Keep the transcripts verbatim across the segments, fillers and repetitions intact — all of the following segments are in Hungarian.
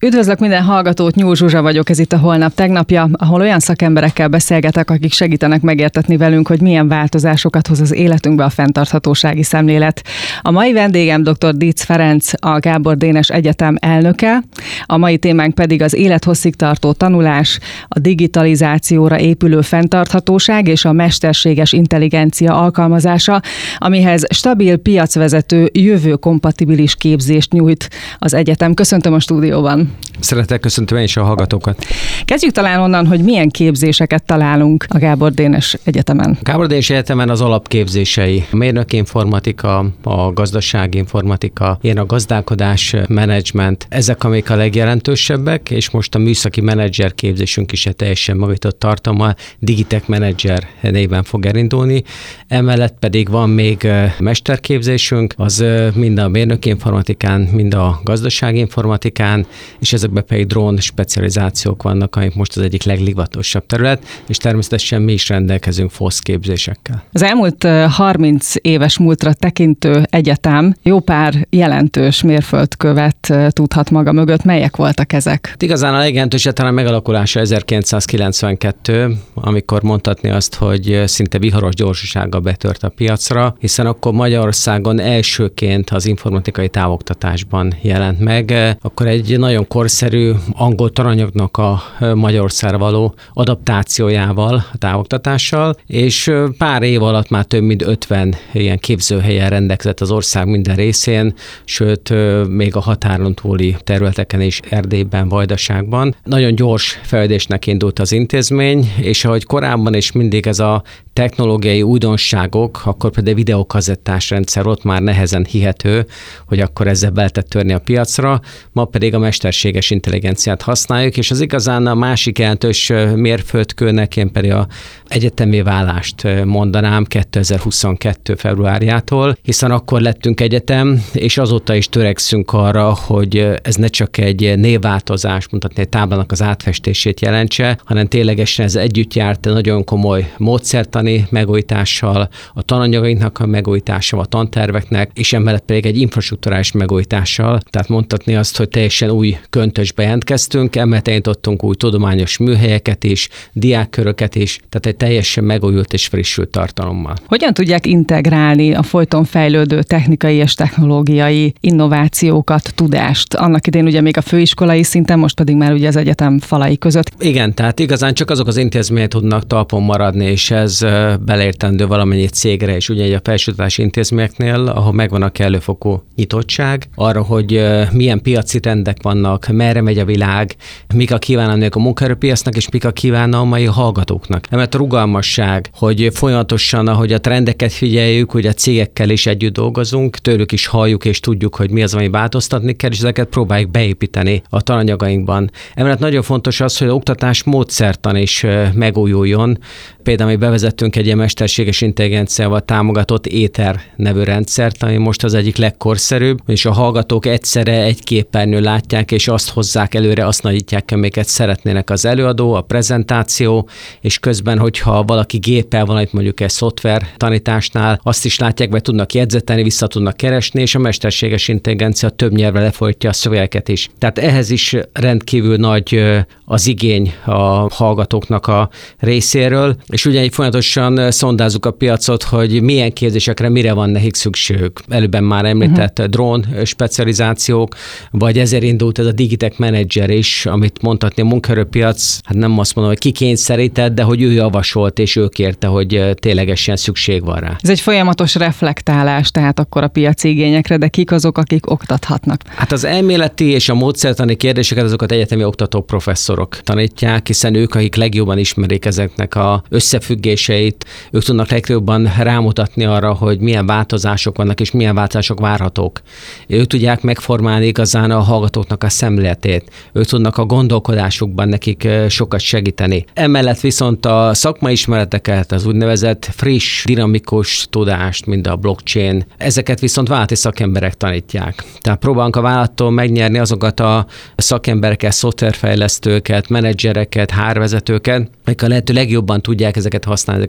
Üdvözlök minden hallgatót, Nyúl Zsuzsa vagyok, ez itt a Holnap tegnapja, ahol olyan szakemberekkel beszélgetek, akik segítenek megértetni velünk, hogy milyen változásokat hoz az életünkbe a fenntarthatósági szemlélet. A mai vendégem dr. Dietz Ferenc, a Gábor Dénes Egyetem elnöke, a mai témánk pedig az élethosszig tartó tanulás, a digitalizációra épülő fenntarthatóság és a mesterséges intelligencia alkalmazása, amihez stabil, piacvezető, jövőkompatibilis képzést nyújt az egyetem. Köszöntöm a stúdióban. Szeretettel köszöntöm én is a hallgatókat. Kezdjük talán onnan, hogy milyen képzéseket találunk a Gábor Dénes Egyetemen. Gábor Dénes Egyetemen az alapképzései, a mérnökinformatika, a gazdaságinformatika, ilyen a gazdálkodás, menedzsment, ezek amik a legjelentősebbek, és most a műszaki menedzser képzésünk is egy teljesen magatott tartalma, Digitech Manager néven fog elindulni. Emellett pedig van még mesterképzésünk, az mind a mérnökinformatikán, mind a gazdaságinformatikán, és ezekben pedig drón specializációk vannak, amik most az egyik legdivatosabb terület, és természetesen mi is rendelkezünk FOSZ képzésekkel. Az elmúlt harminc éves múltra tekintő egyetem jó pár jelentős mérföldkövet tudhat maga mögött. Melyek voltak ezek? Igazán a legjelentősebb talán megalakulása ezerkilencszázkilencvenkettő, amikor mondhatni azt, hogy szinte viharos gyorsasággal betört a piacra, hiszen akkor Magyarországon elsőként az informatikai távoktatásban jelent meg. Akkor egy nagyon korszerű angol tananyagnak a Magyarországra való adaptációjával, a távoktatással, és pár év alatt már több mint ötven ilyen képzőhelyen rendelkezett az ország minden részén, sőt, még a határon túli területeken is, Erdélyben, Vajdaságban. Nagyon gyors fejlődésnek indult az intézmény, és ahogy korábban is mindig ez a technológiai újdonságok, akkor például videókazettás rendszer ott már nehezen hihető, hogy akkor ezzel be lehetett törni a piacra, ma pedig a mesterséges intelligenciát használjuk, és az igazán a másik jelentős mérföldkőnek én pedig a egyetemi válást mondanám kétezer-huszonkettő februárjától, hiszen akkor lettünk egyetem, és azóta is törekszünk arra, hogy ez ne csak egy névváltozás, mutatni egy táblának az átfestését jelentse, hanem ténylegesen ez együtt járt nagyon komoly módszertani megújítással, a tananyagainknak a megújításával, a tanterveknek, és emellett pedig egy infrastrukturális megújítással. Tehát mondhatni azt, hogy teljesen új köntösbe jelentkeztünk, emellett elindítottunk új tudományos műhelyeket is, diákköröket is, tehát egy teljesen megújult és frissült tartalommal. Hogyan tudják integrálni a folyton fejlődő technikai és technológiai innovációkat, tudást? Annak idén ugye még a főiskolai szinten, most pedig már ugye az egyetem falai között. Igen, tehát igazán csak azok az intézmények tudnak talpon maradni, és ez beleértendő valamennyi cégre, és ugye a felsőoktatási intézményeknél, ahol megvan a kellőfokú nyitottság arra, hogy milyen piaci trendek vannak, merre megy a világ, mik a kívánalmak a munkaerőpiacnak, és mik a kívánalmai a hallgatóknak. Emellett a rugalmasság, hogy folyamatosan, ahogy a trendeket figyeljük, hogy a cégekkel is együtt dolgozunk, tőlük is halljuk és tudjuk, hogy mi az, ami változtatni kell, és ezeket próbáljuk beépíteni a tananyagainkban. Emellett nagyon fontos az, hogy az oktatás módszertan is megújuljon. Például mi bevezettünk egy ilyen mesterséges intelligenciával támogatott éter nevű rendszert, ami most az egyik legkorszerűbb, és a hallgatók egyszerre egy képernyőn látják, és azt hozzák előre, azt nagyítják, amiket szeretnének az előadó, a prezentáció, és közben, hogyha valaki géppel van, itt mondjuk egy szoftver tanításnál, azt is látják, vagy tudnak jegyzetelni, vissza tudnak keresni, és a mesterséges intelligencia több nyelvre lefolytja a szövegeket is. Tehát ehhez is rendkívül nagy az igény a hallgatóknak a részéről, és ugye így folyamatosan szondázzuk a piacot, hogy milyen képzésekre mire van nekik szükségük. Előbben már említett uh-huh. drón specializációk, vagy ezért indult ez a Digitech Manager is, amit mondhatni a munkaerőpiac, hát nem azt mondom, hogy kikényszerített, de hogy ő javasolt, és ő kérte, hogy ténylegesen szükség van rá. Ez egy folyamatos reflektálás, tehát akkor a piaci igényekre, de kik azok, akik oktathatnak? Hát az elméleti és a módszertani kérdéseket azokat egyetemi oktatók, professzorok tanítják, hiszen ők, akik legjobban ismerik ezeknek a összefüggéseit, ők tudnak legjobban rámutatni arra, hogy milyen változások vannak, és milyen változások várhatók. Ők tudják megformálni igazán a hallgatóknak a szemléletét. Ők tudnak a gondolkodásukban nekik sokat segíteni. Emellett viszont a szakmai ismereteket, az úgynevezett friss, dinamikus tudást, mint a blockchain, ezeket viszont vállalati szakemberek tanítják. Tehát próbálunk a vállalattól megnyerni azokat a szakembereket, szoftverfejlesztőket, menedzsereket, hárvezetőket, akik a lehető legjobban tudják ezeket használni, ezeket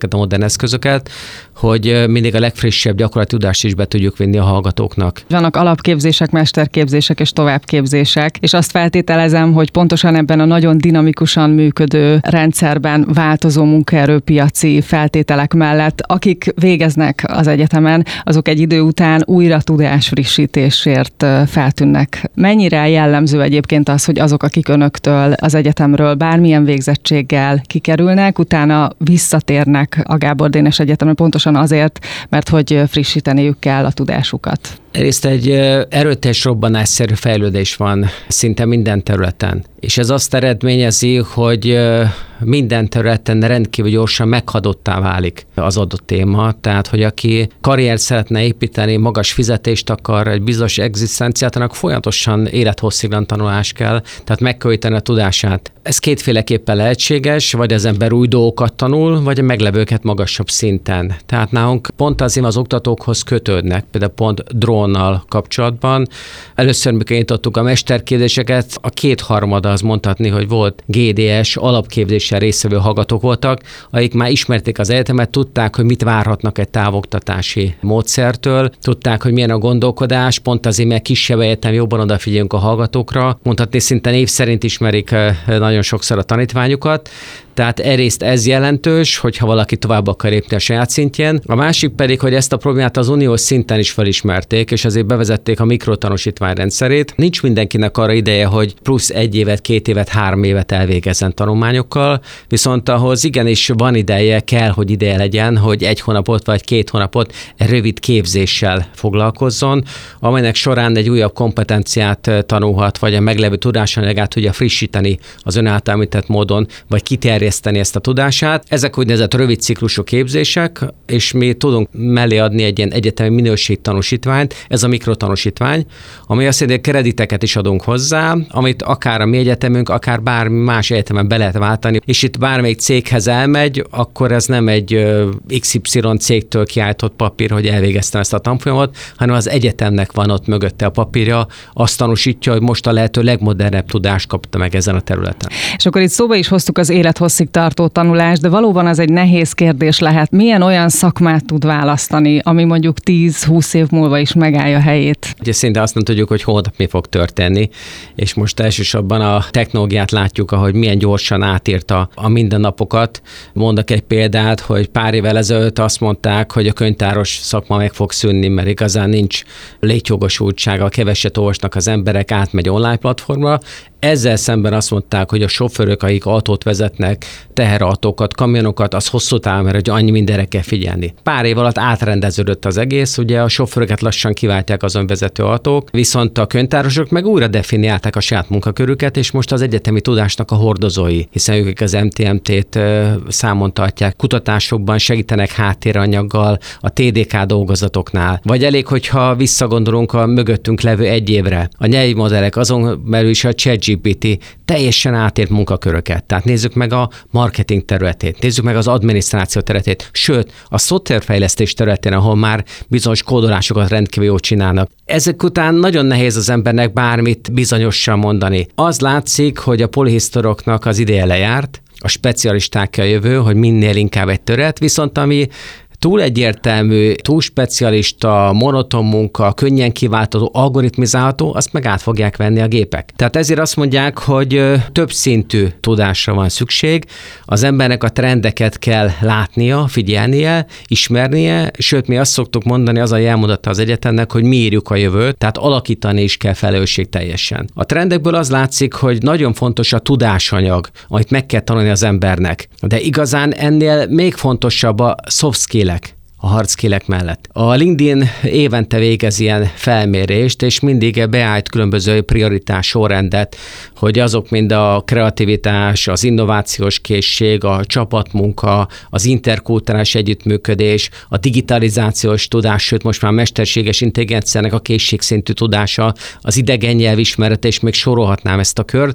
ezeket a modern eszközöket, hogy mindig a legfrissebb gyakorlati tudást is be tudjuk vinni a hallgatóknak. Vannak alapképzések, mesterképzések és továbbképzések, és azt feltételezem, hogy pontosan ebben a nagyon dinamikusan működő rendszerben változó munkaerőpiaci feltételek mellett, akik végeznek az egyetemen, azok egy idő után újra tudásfrissítésért feltűnnek. Mennyire jellemző egyébként az, hogy azok, akik önöktől az egyetemről bármilyen végzettséggel kikerülnek, utána visszatérnek a Gábor Dénes Egyetemre pontosan azért, mert hogy frissíteniük kell a tudásukat? Egyrészt egy erőteljes robbanásszerű fejlődés van szinte minden területen. És ez azt eredményezi, hogy minden területen rendkívül gyorsan meghadottá válik az adott téma. Tehát, hogy aki karriert szeretne építeni, magas fizetést akar, egy bizonyos egzisztenciát, annak folyamatosan élethossziglan tanulás kell, tehát megkövíteni a tudását. Ez kétféleképpen lehetséges, vagy az ember új dolgokat tanul, vagy a meglevőket magasabb szinten. Tehát nálunk pont azért az oktatókhoz kötődnek, például pont drónnal kapcsolatban. Először, mikor nyitottuk a mesterképzéseket, a kétharmada az mondhatni, hogy volt gé dé es alapképzéssel résztvevő hallgatók voltak, akik már ismerték az egyetemet, tudták, hogy mit várhatnak egy távoktatási módszertől, tudták, hogy milyen a gondolkodás, pont azért, mert kisebb egyetem, jobban odafigyelünk a hallgatókra, mondhatni szinte név szerint ismerik nagyon sokszor a tanítványukat. Tehát egyrészt ez jelentős, hogyha valaki tovább akar lépni a saját szintjén. A másik pedig, hogy ezt a problémát az uniós szinten is felismerték, és azért bevezették a mikrotanúsítvány rendszerét. Nincs mindenkinek arra ideje, hogy plusz egy évet, két évet, három évet elvégezzen tanulmányokkal, viszont ahhoz igenis van ideje, kell, hogy ideje legyen, hogy egy hónapot vagy két hónapot rövid képzéssel foglalkozzon, amelynek során egy újabb kompetenciát tanulhat, vagy a meglevő tudásanyagát tudja frissíteni az ön által említett módon, vagy kiterjeszteni ezt a tudását. Ezek úgynevezett rövid ciklusú képzések, és mi tudunk mellé adni egy ilyen egyetemi minőségtanúsítványt, ez a mikrotanúsítvány, ami azt jelenti, hogy krediteket is adunk hozzá, amit akár a mi egyetemünk, akár bármi más egyetemen be lehet váltani, és itt bármelyik céghez elmegy, akkor ez nem egy iksz ipszilon cégtől kiállított papír, hogy elvégeztem ezt a tanfolyamot, hanem az egyetemnek van ott mögötte a papírja, azt tanúsítja, hogy most a lehető legmodernebb tudást kapta meg ezen a területen. És akkor itt szóba is hoztuk az élethosszig tartó tanulást, de valóban az egy nehéz kérdés lehet. Milyen olyan szakmát tud választani, ami mondjuk tíz-húsz év múlva is megállja helyét? Ugye szinte azt nem tudjuk, hogy holnap mi fog történni, és most elsősorban a technológiát látjuk, ahogy milyen gyorsan átírta a mindennapokat. Mondok egy példát, hogy pár évvel ezelőtt azt mondták, hogy a könyvtáros szakma meg fog szűnni, mert igazán nincs létjogosultsága, keveset olvasnak az emberek, átmegy online platformra. Ezzel szemben azt mondták, hogy a sofőrök, akik autót vezetnek, teherautókat, kamionokat, az hosszú távon, mert hogy annyi mindenre kell figyelni. Pár év alatt átrendeződött az egész, ugye a sofőröket lassan kiváltják az önvezető autók, viszont a könyvtárosok meg újra definiálták a saját munkakörüket, és most az egyetemi tudásnak a hordozói, hiszen ők az em té em té-t számon tartják, kutatásokban segítenek háttéranyaggal, a té dé ká dolgozatoknál. Vagy elég, hogyha visszagondolunk a mögöttünk levő egy évre. A nyelvi modellek, azon belül is a ChatGPT teljesen átért munkaköröket. Tehát nézzük meg a marketing területét, nézzük meg az adminisztráció területét, sőt, a szoftverfejlesztés területén, ahol már bizonyos kódolásokat rendkívül jól csinálnak. Ezek után nagyon nehéz az embernek bármit bizonyosan mondani. Az látszik, hogy a polihisztoroknak az ideje lejárt, a specialistákkel jövő, hogy minél inkább egy terület, viszont ami túl egyértelmű, túl specialista, monoton munka, könnyen kiváltható, algoritmizálható, azt meg át fogják venni a gépek. Tehát ezért azt mondják, hogy több szintű tudásra van szükség, az embernek a trendeket kell látnia, figyelnie, ismernie, sőt mi azt szoktuk mondani, az a jelmondata az egyetemnek, hogy mi írjuk a jövőt, tehát alakítani is kell felelősségteljesen. A trendekből az látszik, hogy nagyon fontos a tudásanyag, amit meg kell tanulni az embernek, de igazán ennél még fontosabb a soft skill, a hard skillek mellett. A LinkedIn évente végez ilyen felmérést, és mindig beállt különböző prioritás sorrendet, hogy azok mind a kreativitás, az innovációs készség, a csapatmunka, az interkulturális együttműködés, a digitalizációs tudás, sőt most már mesterséges intelligenciának a készségszintű tudása, az idegen nyelvismeret, és még sorolhatnám ezt a kört.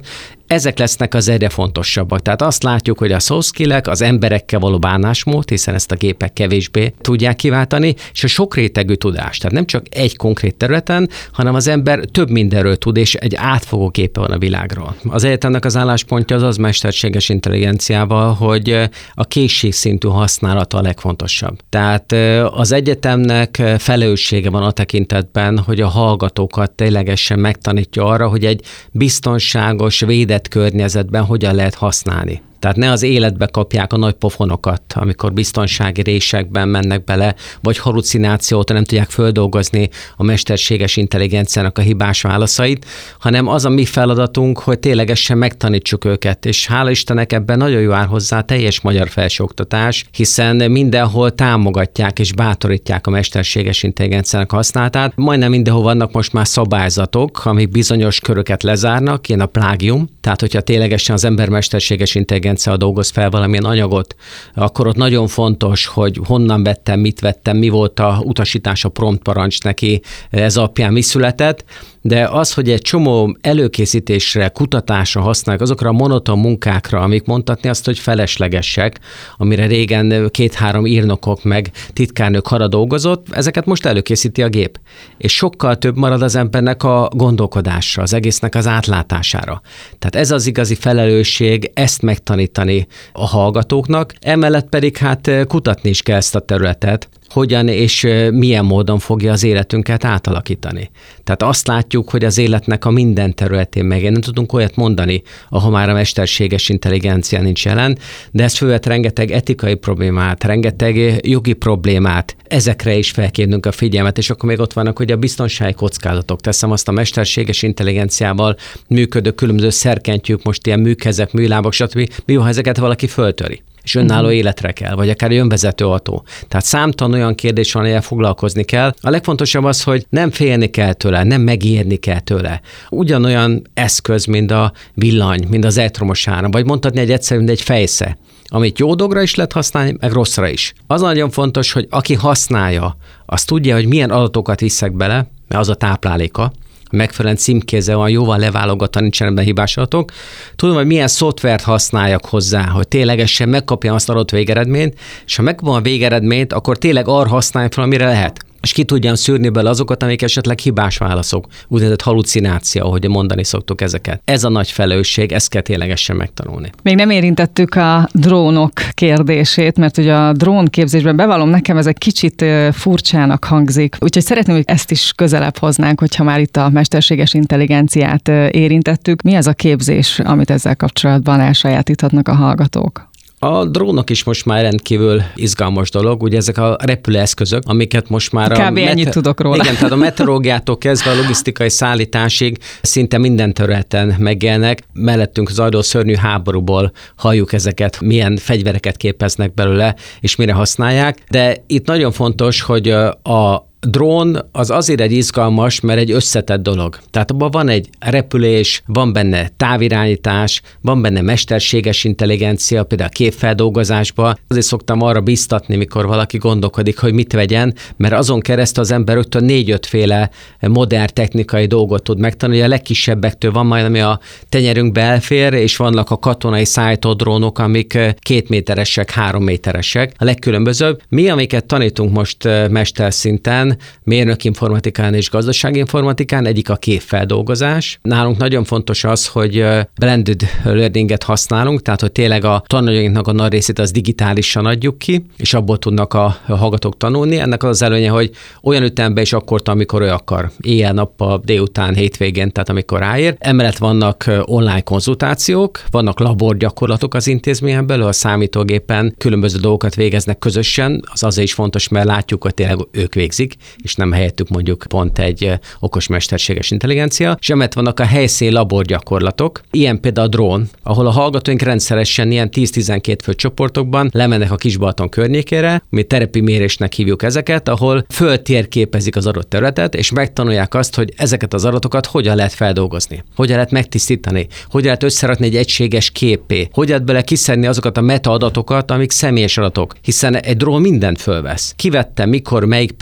ezek lesznek az egyre fontosabbak. Tehát azt látjuk, hogy a soft skillek, az emberekkel való bánásmód, hiszen ezt a gépek kevésbé tudják kiváltani, és a sokrétegű tudás. Tehát nem csak egy konkrét területen, hanem az ember több mindenről tud, és egy átfogó képe van a világról. Az egyetemnek az álláspontja az az mesterséges intelligenciával, hogy a készségszintű használata a legfontosabb. Tehát az egyetemnek felelőssége van a tekintetben, hogy a hallgatókat ténylegesen megtanítja arra, hogy egy biztonságos, védett környezetben hogyan lehet használni. Tehát ne az életbe kapják a nagy pofonokat, amikor biztonsági résekben mennek bele, vagy halucinációt nem tudják földolgozni a mesterséges intelligenciának a hibás válaszait, hanem az a mi feladatunk, hogy ténylegesen megtanítsuk őket, és hála Istennek ebben nagyon jó áll hozzá a teljes magyar felsőoktatás, hiszen mindenhol támogatják és bátorítják a mesterséges intelligenciának használatát. Majdnem mindenhol vannak most már szabályzatok, amik bizonyos köröket lezárnak, ilyen a plágium, tehát hogyha ténylegesen az ember mesterséges intelligencia dolgoz fel valamilyen anyagot, akkor ott nagyon fontos, hogy honnan vettem, mit vettem, mi volt a utasítás, a prompt parancs neki, ez alapján mi született, de az, hogy egy csomó előkészítésre, kutatásra használják, azokra a monoton munkákra, amik mondhatni azt, hogy feleslegesek, amire régen két-három írnokok meg titkárnők hara dolgozott, ezeket most előkészíti a gép. És sokkal több marad az embernek a gondolkodásra, az egésznek az átlátására. Tehát ez az igazi felelősség, ezt megtanítani a hallgatóknak, emellett pedig hát kutatni is kell ezt a területet, hogyan és milyen módon fogja az életünket átalakítani. Tehát azt látjuk, hogy az életnek a minden területén meg nem tudunk olyat mondani, ahol már a mesterséges intelligencia nincs jelen, de ez fölvet rengeteg etikai problémát, rengeteg jogi problémát, ezekre is felkérnünk a figyelmet, és akkor még ott vannak, hogy a biztonsági kockázatok. Teszem azt, a mesterséges intelligenciával működő különböző szerkentyűk, most ilyen műkezek, műlábak, stb. Mi van, ha ezeket valaki föltöri? És önálló uh-huh. életre kell, vagy akár önvezető autó. Tehát számtalan olyan kérdés van, amelyel foglalkozni kell. A legfontosabb az, hogy nem félni kell tőle, nem megijedni kell tőle. Ugyanolyan eszköz, mint a villany, mint az elektromos áram, vagy mondhatni egy egyszerű, mint egy fejsze, amit jó dolgra is lehet használni, meg rosszra is. Az nagyon fontos, hogy aki használja, az tudja, hogy milyen adatokat viszek bele, mert az a tápláléka, megfelelően címkézve van, jóval leválogatva, nincsenek benne hibás adatok. Tudom, hogy milyen szoftvert használjak hozzá, hogy ténylegesen megkapjam azt adott végeredményt, és ha megkapom a végeredményt, akkor tényleg arra használjam fel, amire lehet. És ki tudjam szűrni bele azokat, amik esetleg hibás válaszok, úgynevezett halucináció, ahogy mondani szoktuk ezeket. Ez a nagy felelősség, ezt kell ténylegesen megtanulni. Még nem érintettük a drónok kérdését, mert ugye a drónképzésben bevallom, nekem ez egy kicsit furcsának hangzik, úgyhogy szeretném, hogy ezt is közelebb hoznánk, hogyha már itt a mesterséges intelligenciát érintettük. Mi az a képzés, amit ezzel kapcsolatban elsajátíthatnak a hallgatók? A drónok is most már rendkívül izgalmas dolog, ugye ezek a repülőeszközök, amiket most már... Kb. a ennyit mete- tudok róla. Igen, tehát a meteorológiától kezdve a logisztikai szállításig szinte minden területen megjelennek. Mellettünk zajló szörnyű háborúból halljuk ezeket, milyen fegyvereket képeznek belőle, és mire használják. De itt nagyon fontos, hogy a drón az azért egy izgalmas, mert egy összetett dolog. Tehát abban van egy repülés, van benne távirányítás, van benne mesterséges intelligencia, például a képfeldolgozásban. Azért szoktam arra biztatni, mikor valaki gondolkodik, hogy mit vegyen, mert azon keresztül az ember rögtön négy-ötféle modern technikai dolgot tud megtanulni. A legkisebbektől van majd, ami a tenyerünkbe elfér, és vannak a katonai szállító drónok, amik két méteresek, három méteresek. A legkülönbözőbb. Mi, amiket tanítunk most mesterszinten, mérnök informatikán és gazdasági informatikán, egyik a képfeldolgozás. Nálunk nagyon fontos az, hogy blended learninget használunk, tehát hogy tényleg a tananyagainknak a nagy részét az digitálisan adjuk ki, és abból tudnak a hallgatók tanulni. Ennek az az előnye, hogy olyan ütemben is akkor, amikor ő akar. Éjjel-nappal, délután, hétvégén, tehát amikor ráér. Emellett vannak online konzultációk, vannak laborgyakorlatok az intézményen belül, a számítógépen különböző dolgokat végeznek közösen. Az azért is fontos, mert látjuk, hogy tényleg ők végzik, és nem helyettük mondjuk pont egy okos mesterséges intelligencia. És emellett vannak a helyszíni laborgyakorlatok, ilyen például a drón, ahol a hallgatóink rendszeresen ilyen tíz-tizenkét fő csoportokban lemennek a Kisbalaton környékére, mi terepi mérésnek hívjuk ezeket, ahol föltérképezik az adott területet, és megtanulják azt, hogy ezeket az adatokat hogyan lehet feldolgozni, hogyan lehet megtisztítani, hogyan lehet összerakni egy egységes képé, hogyan lehet bele kiszedni azokat a metaadatokat, amik személyes adatok, hiszen egy drón mindent fölvesz. Kivette, mikor, melyik percben,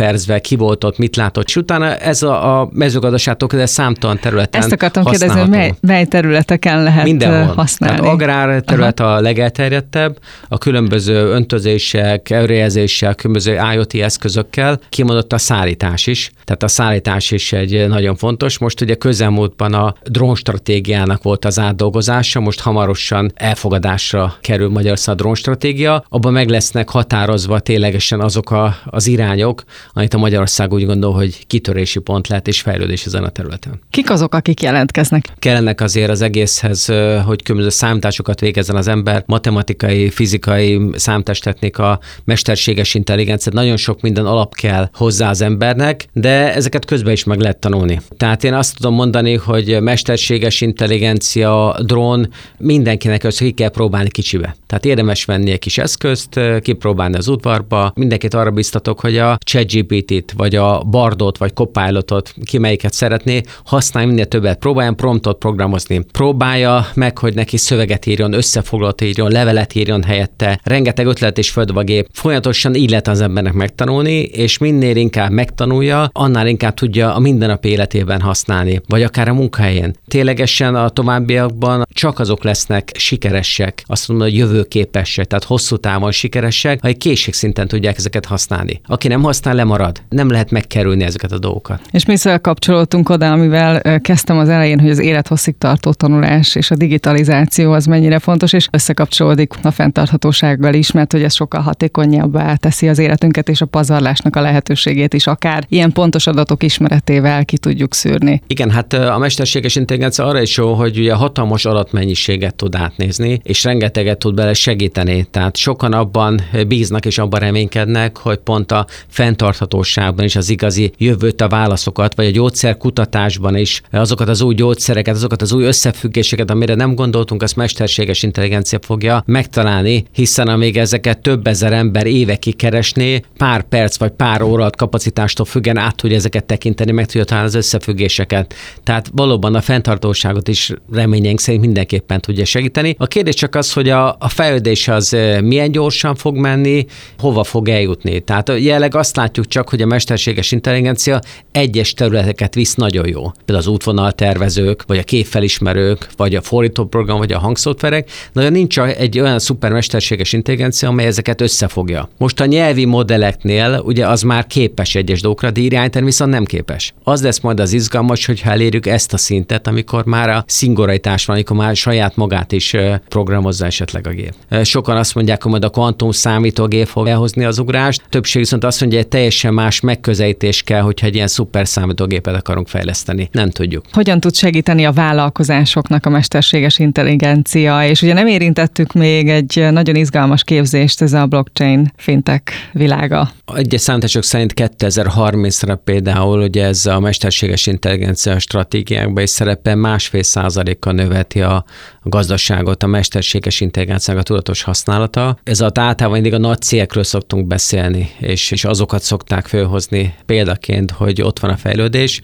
ki volt ott, mit látott, és utána ez a, a mezőgazdaságtól de számtalan területen Ezt akartam kérdezni, hogy mely, mely területeken lehet mindenhol használni. Tehát agrár terület Aha. a legelterjedtebb, a különböző öntözések, előrejelzések, különböző I O T eszközökkel, kimondott a szállítás is. Tehát a szállítás is egy nagyon fontos. Most ugye közelmúltban a drónstratégiának volt az átdolgozása, most hamarosan elfogadásra kerül Magyarország a drónstratégia. Abban meg lesznek határozva ténylegesen azok a, az irányok, amit a Magyarország úgy gondol, hogy kitörési pont lehet és fejlődés ezen a területen. Kik azok, akik jelentkeznek? Kellenek azért az egészhez, hogy különböző számításokat végezzen az ember, matematikai, fizikai, számítástechnika, mesterséges intelligencia, nagyon sok minden alap kell hozzá az embernek, de ezeket közben is meg lehet tanulni. Tehát én azt tudom mondani, hogy mesterséges intelligencia, drón, mindenkinek össze ki kell próbálni kicsibe. Tehát érdemes venni egy kis eszközt, kipróbálni az udvarba. Mindenkit arra biztatok, hogy a ChatGPT-t, vagy a Bardot, vagy Copilotot, ki melyiket szeretné, használj minél többet, próbáljon promptot programozni. Próbálja meg, hogy neki szöveget írjon, összefoglalót írjon, levelet írjon helyette. Rengeteg ötlet és földbe a gép. Folyamatosan így lehet az embernek megtanulni, és minél inkább megtanulja, annál inkább tudja a mindennapi életében használni, vagy akár a munkahelyén. Ténylegesen a továbbiakban csak azok lesznek sikeresek, azt mondom, hogy jövőképesek, tehát hosszú távon sikeresek, ha egy készségszinten tudják ezeket használni. Aki nem használ, lemarad. Nem lehet megkerülni ezeket a dolgokat. És mi kapcsolódtunk oda, amivel kezdtem az elején, hogy az élethosszig tartó tanulás és a digitalizáció az mennyire fontos, és összekapcsolódik a fenntarthatósággal is, mert hogy ez sokkal hatékonyabbá teszi az életünket és a pazarlásnak a lehetőségét is, akár ilyen pontos adatok ismeretével ki tudjuk szűrni. Igen, hát a mesterséges intelligencia arra is jó, hogy ugye hatalmas adatmennyiséget tud átnézni, és rengeteget tud bele segíteni. Tehát sokan abban bíznak és abban reménykednek, hogy pont a fenntarthatóságban is az igazi jövőt, a válaszokat, vagy a gyógyszerkutatásban is azokat az új gyógyszereket, azokat az új összefüggéseket, amire nem gondoltunk, azt mesterséges intelligencia fogja megtalálni, hiszen amíg ezeket több ezer ember évekig keresné, pár perc vagy pár óra kapacitástól függen át tudja ezeket tekinteni, meg tudja találni az összefüggéseket. Tehát valóban a fenntartóságot is reményeink szerint mindenképpen tudja segíteni. A kérdés csak az, hogy a, a fejlődés az milyen gyorsan fog menni, hova fog eljutni. Tehát jelenleg azt látjuk csak, hogy a mesterséges intelligencia egyes területeket visz nagyon jó. Például az útvonaltervezők, vagy a képfelismerők, vagy a fordítóprogram, vagy a hangszoftverek. Nagyon nincs egy olyan szuper mesterséges intelligencia, amely ezeket összefogja. Most a nyelvi modelleknél ugye az már képes egyes dolgokra, de irányítani viszont nem képes. Az lesz majd az izgalmas, hogyha elérjük ezt a szintet, amikor már a szingularitás van, amikor már saját magát is programozza esetleg a gép. Sokan azt mondják, hogy majd a kvantum számítógép fog elhozni az ugrást. Többség viszont azt mondja, hogy teljesen más megközelítés kell, hogyha egy ilyen szuper számítógépet akarunk fejleszteni. Nem tudjuk. Hogyan tud segíteni a vállalkozásoknak a mesterséges intelligencia? És ugye nem érintettük még egy nagyon izgalmas képzést, ez a blockchain fintech világa. Egyes számítások szerint kétezer-harmincra például ugye ez a mesterséges intelligencia stratégiákban is szerepel, másfél százalékkal növeti a gazdaságot, a mesterséges intelligenciának a tudatos használata. Ez a általában mindig a nagy cégekről szoktunk beszélni, és, és azokat szokták fölhozni példaként, hogy ott van a fejlődés,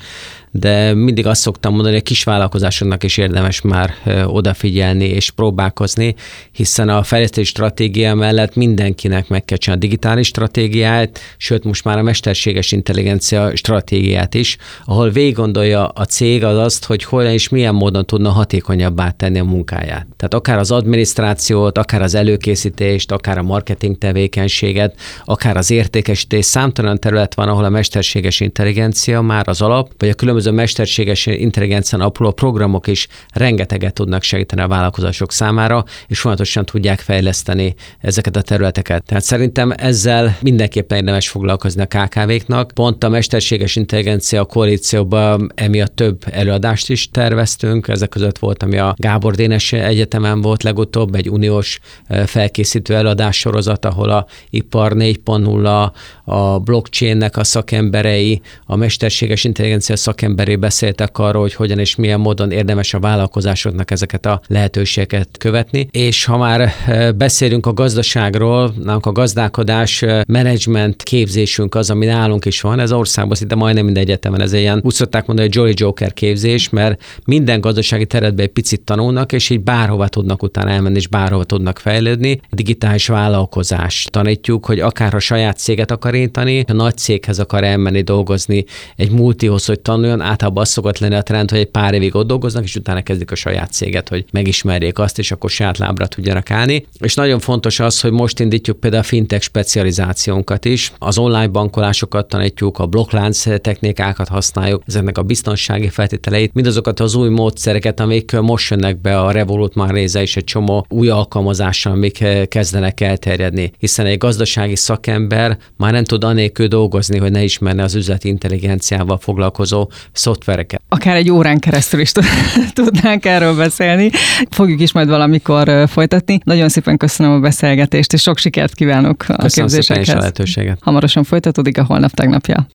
de mindig azt szoktam mondani, hogy a kisvállalkozásoknak is érdemes már odafigyelni és próbálkozni, hiszen a fejlesztési stratégia mellett mindenkinek meg kell csinálni a digitális stratégiát, sőt most már a mesterséges intelligencia stratégiát is, ahol végig gondolja a cég az azt, hogy hogyan és milyen módon tudna hatékonyabbá tenni a munkáját. Tehát akár az adminisztrációt, akár az előkészítést, akár a marketing tevékenységet, akár az értékesítés, számtalan terület van, ahol a mesterséges intelligencia már az alap, vagy a különböző a mesterséges intelligencián alapuló programok is rengeteget tudnak segíteni a vállalkozások számára, és folyamatosan tudják fejleszteni ezeket a területeket. Tehát szerintem ezzel mindenképpen érdemes foglalkozni a ká ká véknak. Pont a mesterséges intelligencia koalícióban emiatt több előadást is terveztünk. Ezek között volt, ami a Gábor Dénes Egyetemen volt legutóbb, egy uniós felkészítő előadás sorozat, ahol a ipar négy pont nulla, a blockchainnek a szakemberei, a mesterséges intelligencia szakemberei szakemberé beszéltek arról, hogy hogyan és milyen módon érdemes a vállalkozásoknak ezeket a lehetőségeket követni. És ha már beszélünk a gazdaságról, nálunk a gazdálkodás menedzsment képzésünk az, ami nálunk is van, ez országban szinte majdnem minden egyetemen, ez ilyen, úgy szokták mondani, hogy Jolly Joker képzés, mert minden gazdasági területben egy picit tanulnak, és így bárhova tudnak utána elmenni, és bárhova tudnak fejlődni. Digitális vállalkozást tanítjuk, hogy akár a saját céget akar indítani, a nagy céghez akar elmenni dolgozni, egy multihoz, hogy tanuljon, általában az szokott lenni a trend, hogy egy pár évig ott dolgoznak, és utána kezdik a saját céget, hogy megismerjék azt, és akkor saját lábra tudjanak állni. És nagyon fontos az, hogy most indítjuk például a fintech specializációnkat is. Az online bankolásokat tanítjuk, a blokklánc technikákat használjuk, ezeknek a biztonsági feltételeit, mindazokat az új módszereket, amik most jönnek be, a Revolut már része is egy csomó új alkalmazással, amik kezdenek elterjedni. Hiszen egy gazdasági szakember már nem tud anélkül dolgozni, hogy ne ismerne az üzleti intelligenciával foglalkozó szoftvereket. Akár egy órán keresztül is tudnánk erről beszélni. Fogjuk is majd valamikor folytatni. Nagyon szépen köszönöm a beszélgetést, és sok sikert kívánok a Köszönöm képzésekhez. Szépen is a lehetőséget. Hamarosan folytatódik a Holnap tegnapja.